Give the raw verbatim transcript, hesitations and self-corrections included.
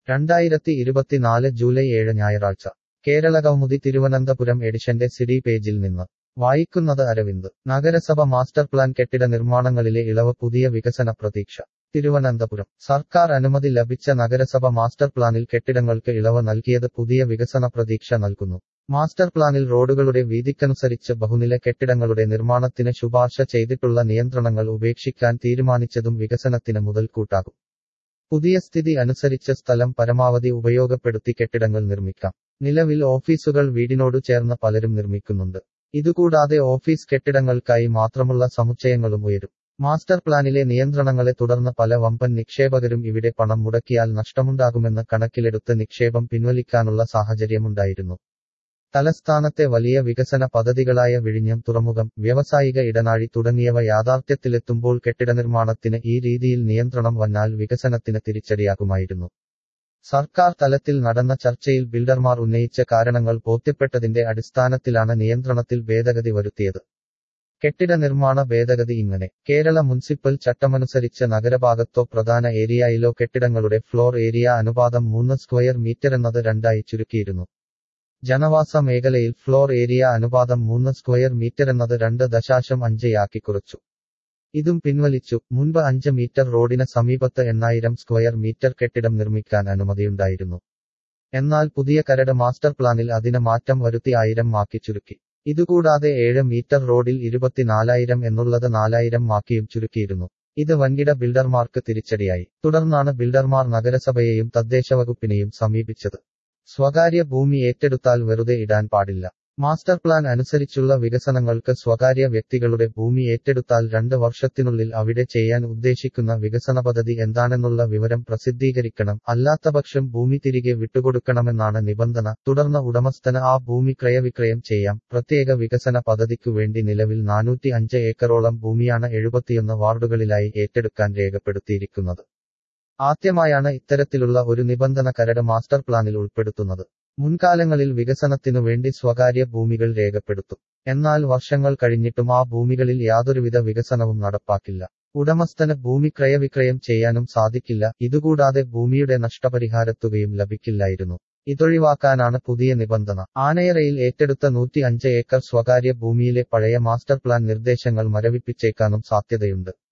രണ്ടായിരത്തി ഇരുപത്തിനാല് ജൂലൈ ഏഴ് ഞായറാഴ്ച കേരളകൗമുദി തിരുവനന്തപുരം എഡിഷന്റെ സിഡി പേജിൽ നിന്ന് വായിക്കുന്നത് അരവിന്ദ്. നഗരസഭ മാസ്റ്റർ പ്ലാൻ കെട്ടിട നിർമ്മാണങ്ങളിലെ ഇളവ് പുതിയ വികസന പ്രതീക്ഷ. തിരുവനന്തപുരം സർക്കാർ അനുമതി ലഭിച്ച നഗരസഭ മാസ്റ്റർ പ്ലാനിൽ കെട്ടിടങ്ങൾക്ക് ഇളവ് നൽകിയത് പുതിയ വികസന പ്രതീക്ഷ നൽകുന്നു. മാസ്റ്റർ പ്ലാനിൽ റോഡുകളുടെ വീതിക്കനുസരിച്ച് ബഹുനില കെട്ടിടങ്ങളുടെ നിർമ്മാണത്തിന് ശുപാർശ ചെയ്തിട്ടുള്ള നിയന്ത്രണങ്ങൾ ഉപേക്ഷിക്കാൻ തീരുമാനിച്ചതും വികസനത്തിന് മുതൽക്കൂട്ടാകും. പുതിയ സ്ഥിതി അനുസരിച്ച് സ്ഥലം പരമാവധി ഉപയോഗപ്പെടുത്തി കെട്ടിടങ്ങൾ നിർമ്മിക്കാം. നിലവിൽ ഓഫീസുകൾ വീടിനോടു ചേർന്ന് പലരും നിർമ്മിക്കുന്നുണ്ട്. ഇതുകൂടാതെ ഓഫീസ് കെട്ടിടങ്ങൾക്കായി മാത്രമുള്ള സമുച്ചയങ്ങളും ഉയരും. മാസ്റ്റർ പ്ലാനിലെ നിയന്ത്രണങ്ങളെ തുടർന്ന് പല വമ്പൻ നിക്ഷേപകരും ഇവിടെ പണം മുടക്കിയാൽ നഷ്ടമുണ്ടാകുമെന്ന് കണക്കിലെടുത്ത് നിക്ഷേപം പിൻവലിക്കാനുള്ള സാഹചര്യമുണ്ടായിരുന്നു. തലസ്ഥാനത്തെ വലിയ വികസന പദ്ധതികളായ വിഴിഞ്ഞം തുറമുഖം, വ്യാവസായിക ഇടനാഴി തുടങ്ങിയവ യാഥാർത്ഥ്യത്തിലെത്തുമ്പോൾ കെട്ടിട നിർമ്മാണത്തിന് ഈ രീതിയിൽ നിയന്ത്രണം വന്നാൽ വികസനത്തിന് തിരിച്ചടിയാകുമായിരുന്നു. സർക്കാർ തലത്തിൽ നടന്ന ചർച്ചയിൽ ബിൽഡർമാർ ഉന്നയിച്ച കാരണങ്ങൾ ബോധ്യപ്പെട്ടതിന്റെ അടിസ്ഥാനത്തിലാണ് നിയന്ത്രണത്തിൽ ഭേദഗതി വരുത്തിയത്. കെട്ടിട നിർമ്മാണ ഭേദഗതി ഇങ്ങനെ: കേരള മുനിസിപ്പൽ ചട്ടമനുസരിച്ച് നഗരഭാഗത്തോ പ്രധാന ഏരിയയിലോ കെട്ടിടങ്ങളുടെ ഫ്ലോർ ഏരിയ അനുപാതം മൂന്ന് സ്ക്വയർ മീറ്ററെന്നത് രണ്ടായി ചുരുക്കിയിരുന്നു. ജനവാസ മേഖലയിൽ ഫ്ലോർ ഏരിയ അനുപാതം മൂന്ന് സ്ക്വയർ മീറ്ററെന്നത് രണ്ട് ദശാംശം അഞ്ച് ആക്കി കുറച്ചു. ഇതും പിൻവലിച്ചു. മുൻപ് അഞ്ച് മീറ്റർ റോഡിന് സമീപത്ത് എണ്ണായിരം സ്ക്വയർ മീറ്റർ കെട്ടിടം നിർമ്മിക്കാൻ അനുമതിയുണ്ടായിരുന്നു. എന്നാൽ പുതിയ കരട് മാസ്റ്റർ പ്ലാനിൽ അതിന് മാറ്റം വരുത്തി ആയിരം ആക്കി ചുരുക്കി. ഇതുകൂടാതെ ഏഴ് മീറ്റർ റോഡിൽ ഇരുപത്തിനാലായിരം എന്നുള്ളത് നാലായിരം ആക്കിയും ചുരുക്കിയിരുന്നു. ഇത് വൻകിട ബിൽഡർമാർക്ക് തിരിച്ചടിയായി. തുടർന്നാണ് ബിൽഡർമാർ നഗരസഭയെയും തദ്ദേശവകുപ്പിനെയും സമീപിച്ചത്. സ്വകാര്യ ഭൂമി ഏറ്റെടുത്താൽ വെറുതെ ഇടാൻ പാടില്ല. മാസ്റ്റർ പ്ലാൻ അനുസരിച്ചുള്ള വികസനങ്ങൾക്ക് സ്വകാര്യ വ്യക്തികളുടെ ഭൂമി ഏറ്റെടുത്താൽ രണ്ട് വർഷത്തിനുള്ളിൽ അവിടെ ചെയ്യാൻ ഉദ്ദേശിക്കുന്ന വികസന പദ്ധതി എന്താണെന്നുള്ള വിവരം പ്രസിദ്ധീകരിക്കണം. അല്ലാത്തപക്ഷം ഭൂമി തിരികെ വിട്ടുകൊടുക്കണമെന്നാണ് നിബന്ധന. തുടർന്ന് ഉടമസ്ഥന് ആ ഭൂമി ക്രയവിക്രയം ചെയ്യാം. പ്രത്യേക വികസന പദ്ധതിക്കു വേണ്ടി നിലവിൽ നാനൂറ്റി അഞ്ച് ഏക്കറോളം ഭൂമിയാണ് എഴുപത്തിയൊന്ന് വാർഡുകളിലായി ഏറ്റെടുക്കാൻ രേഖപ്പെടുത്തിയിരിക്കുന്നത്. ആദ്യമായാണ് ഇത്തരത്തിലുള്ള ഒരു നിബന്ധന കരട് മാസ്റ്റർ പ്ലാനിൽ ഉൾപ്പെടുത്തുന്നത്. മുൻകാലങ്ങളിൽ വികസനത്തിനു വേണ്ടി സ്വകാര്യ ഭൂമികൾ രേഖപ്പെടുത്തും. എന്നാൽ വർഷങ്ങൾ കഴിഞ്ഞിട്ടും ആ ഭൂമികളിൽ യാതൊരുവിധ വികസനവും നടപ്പാക്കില്ല. ഉടമസ്ഥന് ഭൂമി ക്രയവിക്രയം ചെയ്യാനും സാധിക്കില്ല. ഇതുകൂടാതെ ഭൂമിയുടെ നഷ്ടപരിഹാരത്തുകയും ലഭിക്കില്ലായിരുന്നു. ഇതൊഴിവാക്കാനാണ് പുതിയ നിബന്ധന. ആനയറയിൽ ഏറ്റെടുത്ത നൂറ്റി അഞ്ച് ഏക്കർ സ്വകാര്യ ഭൂമിയിലെ പഴയ മാസ്റ്റർ പ്ലാൻ നിർദ്ദേശങ്ങൾ മരവിപ്പിച്ചേക്കാനും സാധ്യതയുണ്ട്.